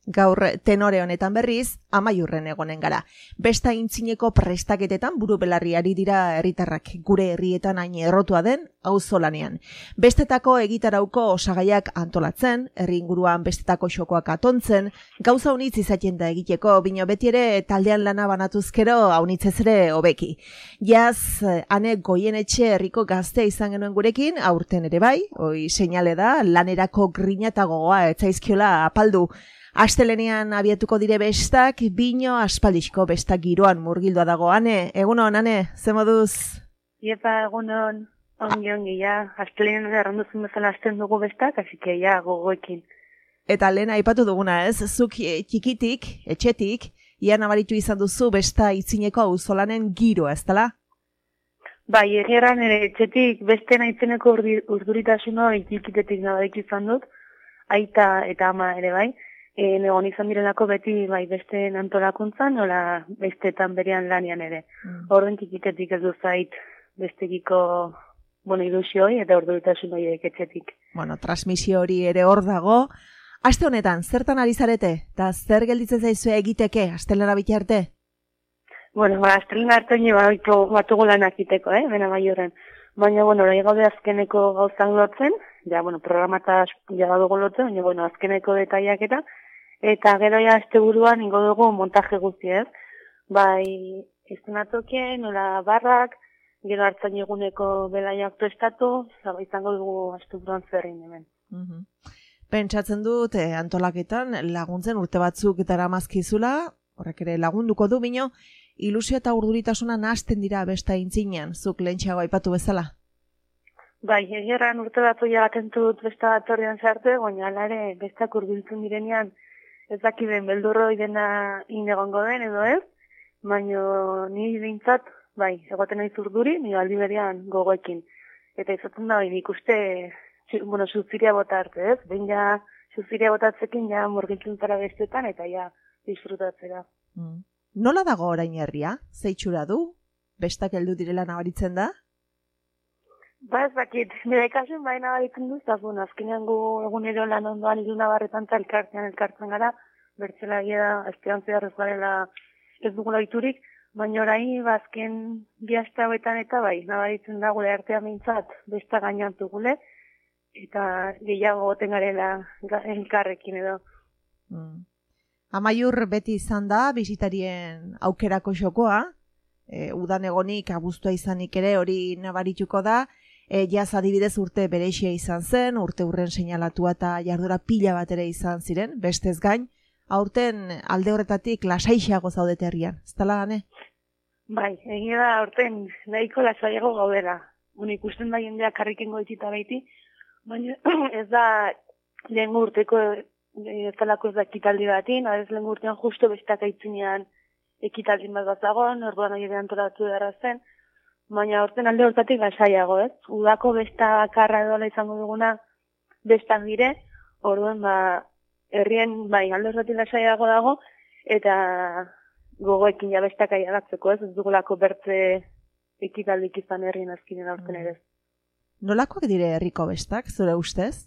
Gaur tenore honetan berriz, Amaiurren egonen gara. Besta intzineko prestaketetan buru belarri ari dira herritarrak gure herrietan hain errotua den auzolanean. Bestetako egitarauko osagaiak antolatzen, herri inguruan bestetako xokoak atontzen, gauza unitz izaten da egiteko, bino beti ere taldean lana banatuzkero haunitzez ere hobeki. Jaz, ane Goienetxe herriko gaztea izan genuen gurekin, aurten ere bai, hoi seinale da, lanerako grina eta gogoa etzaizkiola apaldu. Astelenean abiatuko dire bestak, bino aspaldizko bestak giroan murgildoa dago. Ane, egunon, Ane, ze moduz? Iepa, egunon, ongi, ja, astelenean erranduzun bezala hasten dugu bestak, hasi que ja, gogoekin. Eta lehen aipatu duguna ez, zuk txikitik, etxetik, ia nabaritu izan duzu besta itzineko auzolanen giroa, ez dela? Bai, egeran ere etxetik beste naitzeneko urduritasuna txikitetik nabaritu izan dut, aita eta ama ere bai. Egon izan direlako beti bai beste antolakuntzan, nola bestetan berean lanian ere. Orden txikitetik ez du zait bestekiko ilusioi eta orduritasun horiek etxetik. Transmisio hori ere hor dago. Aste honetan, zertan ari zarete? Eta zer gelditzen zaizu egiteke, astelena bitarte? Astelena arte batugu lanak iteko, bena Amaiurren. Baina, hori gaude azkeneko gauzan lotzen, programata dugu lotzen, baina, azkeneko detaiak eta gero ja asteburuan ingo dugu montaje guzti, ez? Bai, eszenatokien, nola barrak, gero hartzen eguneko belaiak prestatu, izango dugu asteburuan zerrin hemen. Pentsatzen dut, antolaketan laguntzen urte batzuk daramazkizula, horrek ere lagunduko du, bino, ilusio eta urduritasuna nahasten dira besta intzinean, zuk lehentxeago aipatu bezala? Bai, egerran urte batzu jagaten dut besta bat horrean zarte, baina ala ere bestak urbiltzen direnean ez dakiden beldurro idena inegongo den edo ez, baina ni behintzat, bai, egoten naiz urduri, ni aldi berean gogoekin. Eta izaten da, nik uste, suziria bota arte, ez? Behin ja, suziria botatzekin ja murgiltzen zara bestetan eta ja disfrutatzera. Nola dago orain herria? Zeitxura du? Bestak heldu direla nabaritzen da? Ba ez dakit, nire ikasen bai nabaritzen duz, azkenean gu egunero lan ondoan iluna barretan eta elkartzen gara, bertzelagia da, esperantzia ez garela ez dugula iturik, baina orain azken bihazte hauetan eta bai, nabaritzen da gure artean mintzat besta gainan dugule, eta gehiago goten garela elkarrekin edo. Amaiur beti izan da, bisitarien aukerako xokoa, udan egonik, abuztua izanik ere hori nabarituko da, jaz adibidez urte bereixia izan zen, urte urren seinalatua eta jardura pila bat ere izan ziren, bestez gain, aurten alde horretatik lasaixeago zaudete herrian, ez tala gane? Bai, egia da aurten nahiko lasaiago gaudela. Ikusten da jendeak karriken goitita baiti, baina ez da lehen urteko ez talako ez da ekitaldi batin, ez lehen urtean justo bestak aitzinean ekitaldin bat bazagon, orduan hori antolatu dara zen, baina aurten alde hortatik lasaiago, ez? Udako besta bakarra edola izango duguna bestan dire, orduan herrien alde hortatik lasaiago dago, eta gogoekin ja bestak aiagatzeko, ez dugulako bertze ekitaldik izan herrien azkinen aurten ere. Nolakoak dire herriko bestak, zure ustez?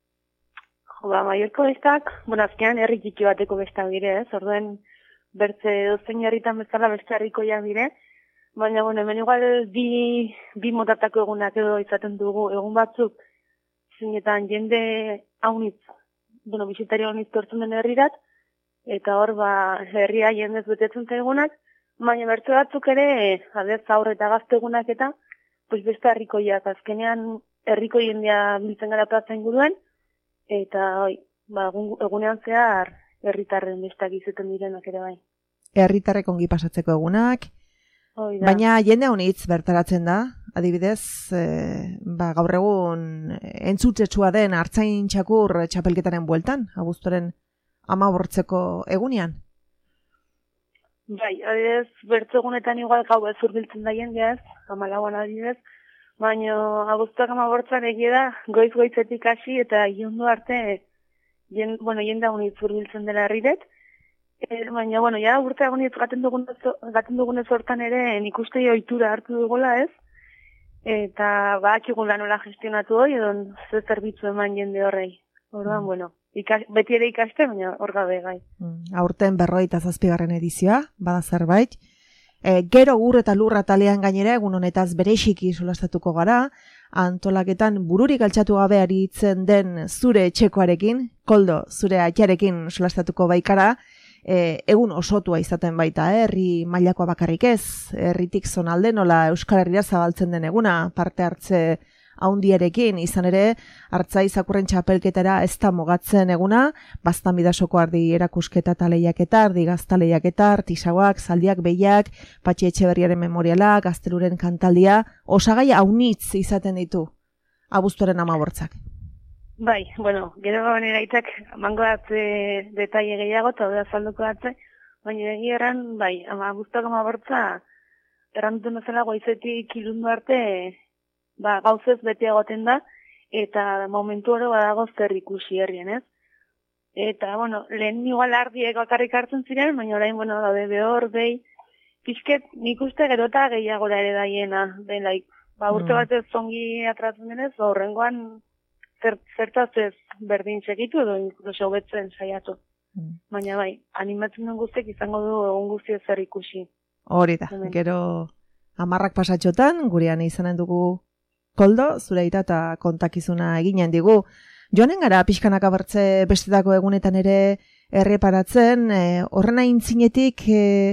Maiorko bestak, azkenean herri txiki bateko bestak dire, ez? Orduan bertze dozein herritan bezala beste herrikoiak dire, baina hemen igual bi motatako egunak edo izaten dugu, egun batzuk zinetan jende haunitz, bisitari haunitz tortzen den herrirat, eta hor herria jendez betetzen zaigunak, baina bertze batzuk ere, adez aurre eta gazte egunak eta, beste herrikoiak, azkenean herriko jendea biltzen gara plaza inguruen, eta egunean zehar herritarren bestak izaten direnak ere bai. Herritarrek ongi pasatzeko egunak, baina jende honitz bertaratzen da, adibidez, gaur egun entzutetsua den Artzain Txakur txapelketaren bueltan, abuztuaren 15 egunean. Bai, adibidez, bertzegunetan igual gau ez urbiltzen da jendeaz, 14an adibidez, baina abuztuak 15 egia da, goiz-goizetik hasi eta iondu arte, jende honitz urbiltzen dela herriret, baina, ja, urte agonietz gaten dugunez hortan ere nik uste ohitura hartu dugula ez, eta bakigun lanola gestionatu hori, edo ze zerbitzu eman jende horrei. Orduan, beti ere ikaste, baina hor gabe gai. Aurten 47. edizioa, bada zerbait. Gero ur eta lurra talean gainera egun honetaz bereziki solastatuko gara, antolaketan bururik altxatu gabe aritzen den zure etxekoarekin, Koldo, zure atxarekin solastatuko baikara, egun osotua izaten baita, herri mailakoa bakarrik ez, herritik zonalde nola Euskal Herria zabaltzen den eguna, parte hartze haundiarekin, izan ere, Artzai Zakurren txapelketara ez da mugatzen eguna, Baztan Bidasoko ardi erakusketa eta lehiaketa, ardi gazta lehiaketa, artisauak, zaldiak, behiak, Patxi Etxeberriaren memoriala, Gazteluren kantaldia, osagai haunitz izaten ditu, abuztuaren 15. Bai, bueno, gero neraitak mango bat detaile gehiago, eta hori azalduko datze, baina egia erran, bai, abuztuak 15 errantuten bezala goizetik ilundu arte, gauzez beti egoten da, eta momentu oro badago zer ikusi herrien, ez? Eta, bueno, lehen igual ardiek bakarrik hartzen ziren, baina orain, bueno, daude behor, behi, pixket nik uste gero eta gehiagora ere daiena, delaik, urte batez zongi atratzen denez, horrengoan zertaz ez berdin segitu edo inkluso hobetzen saiatu. Baina bai, animatzen duen guztiek izango du egun guzti zer ikusi. Hori da, gero 10 pasatxotan, gurean izanen dugu Koldo, zure eta kontakizuna eginen digu. Joanen gara pixkanak abertze bestetako egunetan ere erreparatzen, horren aintzinetik,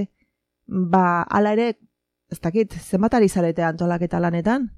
ala ere, ez dakit, zenbat ari zarete antolaketa lanetan?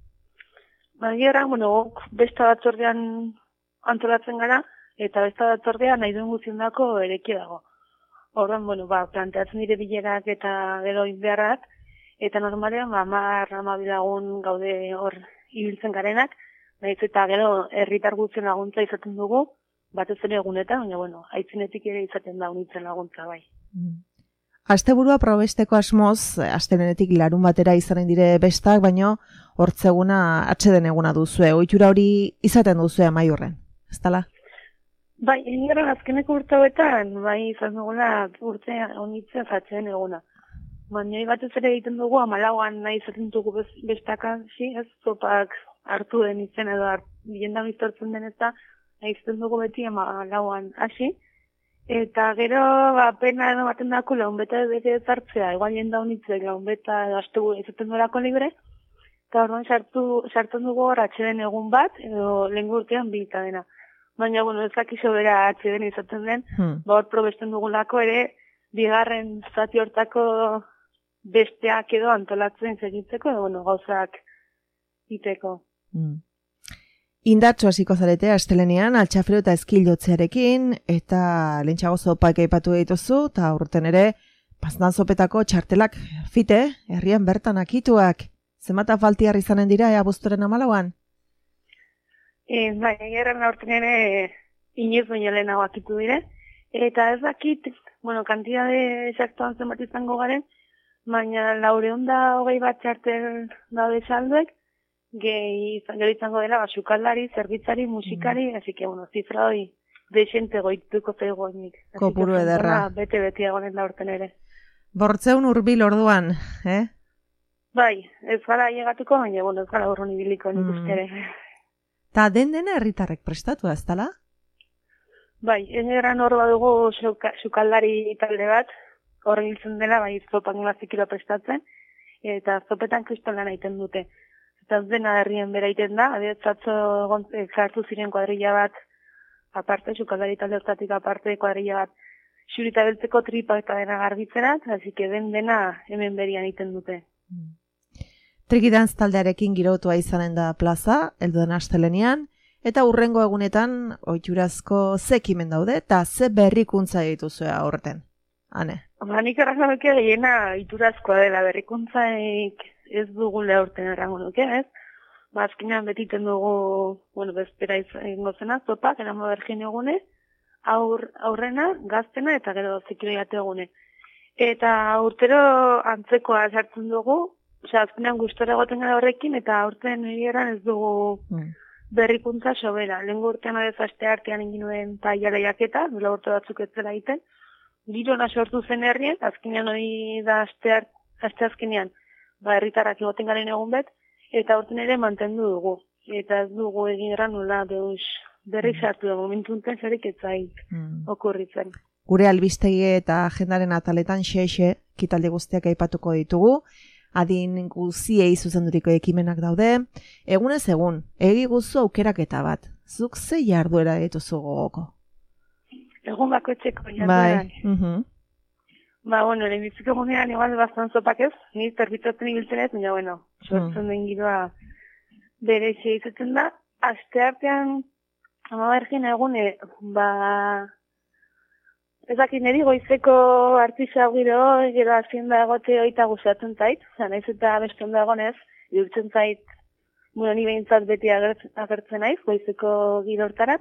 Baina, bueno, besta batzordean antolatzen gara, eta besta batzordean nahi duen guztiondako ereki dago. Horren, bueno, planteatzen dire bilerak eta gero inbeharrak, eta normalean, 10-12 lagun gaude hor ibiltzen garenak, nahiz eta gero herritar guztien laguntza izaten dugu, batez ere egunetan, baina, bueno, aitzinetik ere izaten da unitzen laguntza, bai. Asteburua probesteko asmoz, astelenetik larun batera izanen dire bestak, baino hortzeguna atxeden eguna duzue, ohitura hori izaten duzue Amaiurren, ez dala? Bai, egin azkeneko urte hauetan, bai izan dugula urte honitzen zatzen eguna. Baina batez ere egiten dugu 14an nahi izaten dugu bestakan, ez zopak hartu den izen edo bilendan iztortzen den eta nahi izaten dugu beti 14an hasi. Eta gero, pena edo baten dako launbeta bete zartzea, igual jenda honitzek launbeta edo asteburu izaten durako libre, eta orduan sartzen dugu hor atxeden egun bat, edo lehen urtean bilta dena. Baina, bueno, ez dakizo bera atxeden izaten den, hor probesten dugulako ere, bigarren zati hortako besteak edo antolatzen segitzeko, edo, bueno, gauzak iteko. Indartxo hasiko zarete astelenean altxafero eta eskilotzearekin, eta lehentxago zopak aipatu dituzu, eta urten ere, Baztan zopetako txartelak fite, herrian bertan akituak. Zenbat afaltiar izanen dira abuztuaren 14an? Bai, egerran aurten ere inoiz baino lehenago akitu dire. Eta ez dakit, bueno, kantidade esaktuan zenbat izango garen, baina 420 bat txartel daude salduek, gero izango dela, sukaldari, zerbitzari, musikari, así que, bueno, zifra hori desente goituko zegoenik. Kopuru ederra. Bete egonen da urten ere. 800 hurbil orduan, Bai, ez gara llegatuko, baina, bueno, ez gara urrun ibiliko nik uste ere. Ta dena herritarrek prestatu ez dela? Bai, egeran hor badugu sukaldari talde bat, hor giltzen dela, bai, zopak mazikilo prestatzen, eta zopetan kristolan egiten dute. Eta ez dena herrien bera egiten da, adetzatzo zartu ziren kuadrilla bat, aparte, sukaldari talde hortatik aparte kuadrilla bat, xurita beltzeko tripa eta dena garbitzenak, hasi que dena hemen berian egiten dute. Trikidantz taldearekin girotua izanen da plaza, helduen astelenean, eta hurrengo egunetan ohiturazko ze ekimen daude, eta ze berrikuntza dituzue aurten. Hane? Nik errazabeke gehiena iturazkoa dela, berrikuntzaik ez dugule aurten errango nuke, ez? Azkenean betiten dugu, bueno, bezpera izango zena, zopak, eramo bergin egune, aurrena, gaztena eta gero zikiloiate egune. Eta urtero antzekoa sartzen dugu, azkenean gustora egoten gara horrekin, eta aurten egeran ez dugu berrikuntza sobera. Lehen urtean adez aste artean egin nuen tailara jaketa, nola urte batzuk ez zela egiten, girona sortu zen herrien, azkenean hori da aste azkenean, herritarrak egoten garen egun bet, eta aurten ere mantendu dugu. Eta ez dugu egin gara nola deus berri sartu da momentu enten zarik etzait okurritzen. Gure albistegi eta agendaren ataletan xe kitaldi guztiak aipatuko ditugu, adin guziei zuzenduriko ekimenak daude, egunez egun, egi guzu aukeraketa bat, zuk ze jarduera dituzu gogoko? Egun bakoitzeko jardueran. Bai. Ba, bueno, lehenbitziko gunean igual bastan zopak ez, ni zerbitzatzen ibiltzen ez, baina, bueno, sortzen den giroa bere izaten da. Aste artean, ama bergin egun, ezakit niri goizeko artisa giro, gero hazienda egote oita gustatzen zait, naiz eta bestonda egonez, irutzen zait, bueno, ni behintzat beti agertzen naiz, goizeko giro hortarat.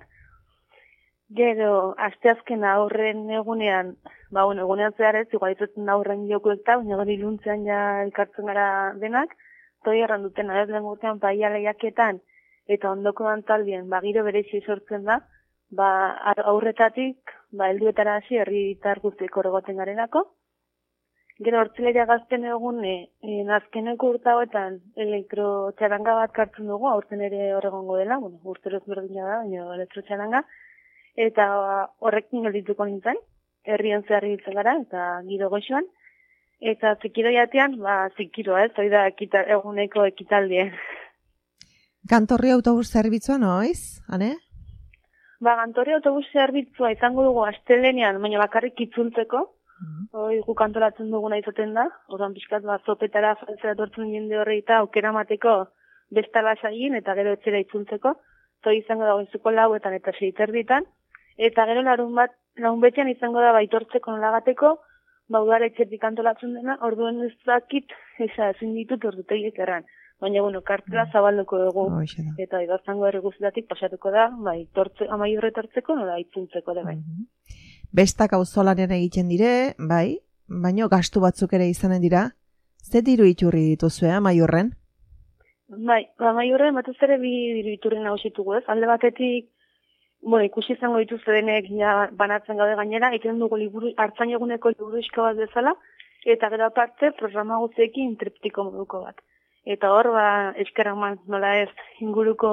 Gero, asteazken aurren egunean, egunean zehar ez, igual izaten aurren jokuek eta, baina gari iluntzean ja elkartzen gara denak, toi erran duten, adez lehen gurtean paia lehiaketan, eta ondoko antaldien, giro berezi sortzen da, aurretatik, helduetara hasi herritar guztiek horregoten garenako. Gero, hortzileria gazten egun, azkeneko urtagoetan elektrotxaranga bat kartzen dugu, aurten ere horregongo dela, urtero ezberdina da, baina elektrotxaranga, eta horrekin geldituko nintzen, herrian zehar ibiltzen gara, eta giro goxoan. Eta zikiro jatean, zikiro ez, hori da eguneko ekitaldie. Gantorri autobus zerbitzua noiz, ane? Gantorri autobus zerbitzua izango dugu astelenean, baina bakarrik itzultzeko. Hoi guk antolatzen duguna izaten da, orduan pixkat zopetara faltzera tortzen jende horri eta aukera mateko bestala saien eta gero etxera itzultzeko. Toi izango da goizuko 4 eta 6 erditan. Eta gero lagun betean izango da baitortzeko nolagateko, udaletxetik antolatzen dena, orduen ez dakit, ezin ditut ordutegiek erran. Baina, kartela zabalduko dugu, eta idazango herri guztietatik pasatuko da, amaiurre tortzeko, nola itzuntzeko da bai. Bestak auzolanean egiten dire, bai, baina gastu batzuk ere izanen dira, ze diru iturri dituzue amaiurren? Bai, amaiurren batez ere bi diru iturri nagusitugu ez, alde batetik, ikusi izango dituzte denek banatzen gaude gainera, egiten dugu hartzain eguneko liburuxka bat bezala, eta gero aparte programa guztiekin triptiko moduko bat. Eta hor, eskeraman nola ez inguruko,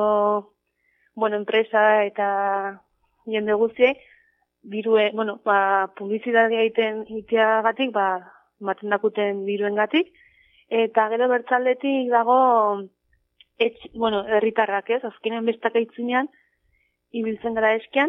enpresa eta jende guztiek, publizitatea egiten iteagatik, maten dakuten diruen gatik, eta gero bertzaldetik dago, herritarrak ez, azkenen bestak aitzinean, ibiltzen gara eskian,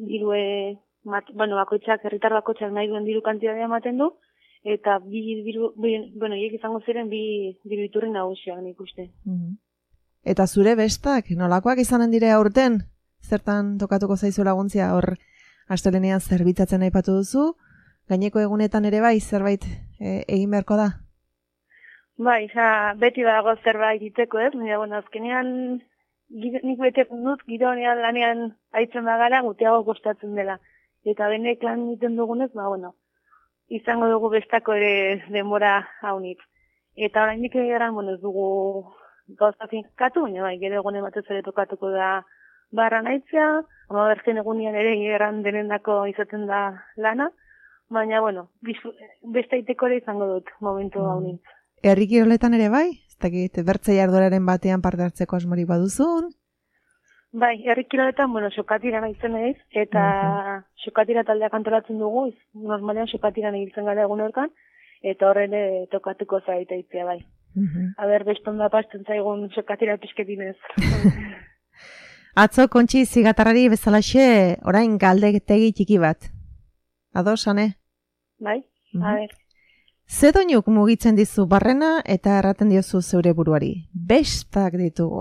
herritar bakoitzak nahi duen diru kantitatea ematen du, eta hiek izango ziren bi diru iturri nagusiak nik uste. Eta zure bestak, nolakoak izanen dire aurten? Zertan tokatuko zaizu laguntzia hor astelenean zerbitzatzen aipatu duzu? Gaineko egunetan ere bai zerbait egin beharko da? Bai, beti dago zerbait iteko ez, baina azkenean nik bete dut gironean lanean aitzen bagara guteago kostatzen dela. Eta benek lan egiten dugunez, izango dugu bestako ere denbora haunit. Eta oraindik egeran, ez dugu gauza finkatu, baina gero egunen batez ere tokatuko da barra nahitzea, ama berzen egunean ere egeran denendako izaten da lana, baina, beste aiteko ere izango dut momentu haunit. Herri kiroletan ere bai? Ez dakit, bertze jardueraren batean parte hartzeko asmorik baduzun? Bai, herri kiroletan, xokatira nahitzen naiz, eta xokatira taldeak antolatzen dugu, normalean xokatira nahitzen gara egun horkan, eta horren tokatuko zaita itzea bai. Aber, bestonda pasten zaigun xokatira pixketinez. Atzo, Kontxi, zigatarrari bezalaxe, orain galdetegi txiki bat. Ados, ane? Bai, aber. Ze doinuk mugitzen dizu barrena eta erraten diozu zeure buruari? Bestak ditugu.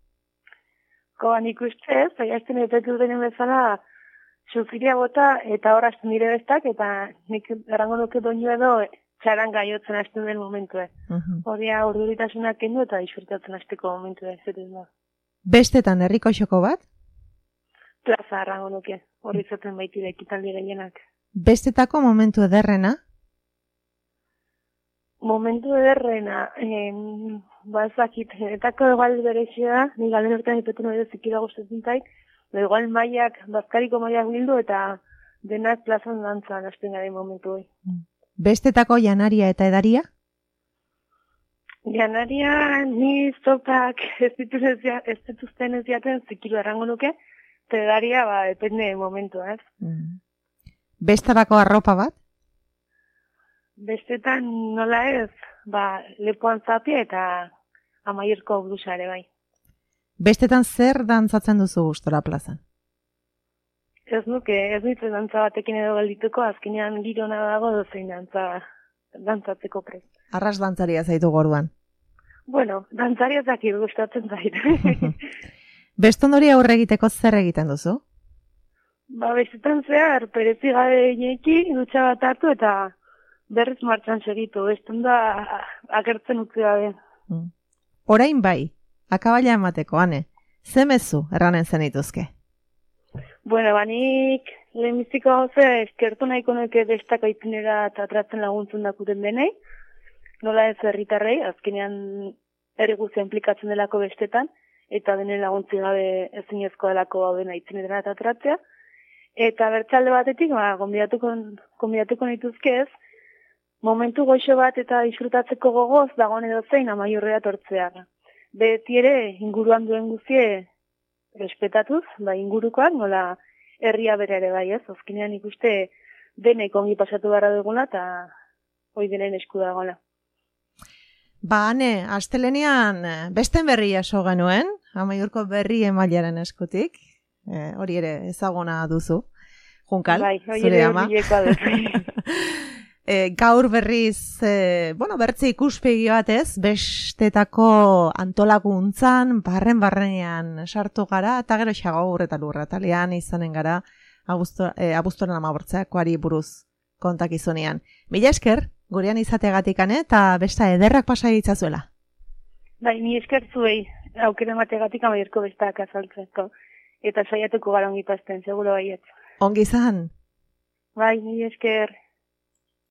Nik uste ez, aiazten etetu denen bezala, sufiria bota eta hor hasten dire bestak, eta nik errango nuke doinu edo txaran gaiotzen hasten den momentu. Horia urduritasunak kendu eta isurtatzen hasteko momentu ez da. Bestetan herriko xoko bat? Plaza errango nuke, hori zaten baitire ekitaldi gehienak. Bestetako momentu ederrena? Momentu ederrena, bazakit, etako egal berezia, ni galen hortan ipetu nahi zikira gustatzen zait, egal maiak, bazkariko maiak bildu eta denak plazan dantzan hasten garen momentu hori. Bestetako janaria eta edaria? Janaria, ni zopak ez dituzten ez jaten zikiro errango nuke, Tegaria, depende momentu, ez? Bestarako arropa bat? Bestetan nola ez, lepoan zapia eta amaierko blusa ere bai. Bestetan zer dantzatzen duzu gustora plazan? Ez nintzen dantza batekin edo geldituko, azkenean girona dago dozein dantzatzeko prest. Arras dantzaria zaitu gorduan. Bueno, dantzaria zakir gustatzen zait. Bestondori aurre egiteko zer egiten duzu? Bestetan zehar, perezi gabe ineki, dutxa bat hartu eta berriz martxan segitu. Bestonda agertzen utzi gabe. Orain bai, akabaila emateko, ane, ze mezu erranen zenituzke? Bueno, nik lehenbiziko gauze eskertu nahiko nuke bestako itinera eta tratzen laguntzen dakuten denei. Nola ez herritarrei, azkenean erreguzia implikatzen delako bestetan, eta denen laguntzi gabe ezinezko delako gaudena itinera eta tratzea. Eta bertxalde batetik, konbidatuko nituzke ez, momentu goixo bat eta disfrutatzeko gogoz dagoen edo zein amaiurrea tortzea. Beti ere inguruan duen guzie respetatuz, ingurukoak, nola herria bere ere bai ez, azkenean ikuste denek ongi pasatu beharra dugula eta hoi denen esku dagoela. Ane, astelenean besten berri jaso genuen, Amaiurko berri emailaren eskutik, hori ere ezaguna duzu, Junkal, zure ama. Gaur berriz, bertze ikuspegi batez, bestetako antolakuntzan, barrenean sartu gara, eta gero xagaur eta lurratalean izanen gara, abuztuaren 18koari buruz kontakizunean. Mila esker, gurean izateagatikane, eta besta ederrak pasa ditzazuela. Ni esker zuei, aukera emateagatik Amaiurko bestak azaltzeko, eta saiatuko gara ongi pasten, seguro baiet. Ongi izan? Ni esker.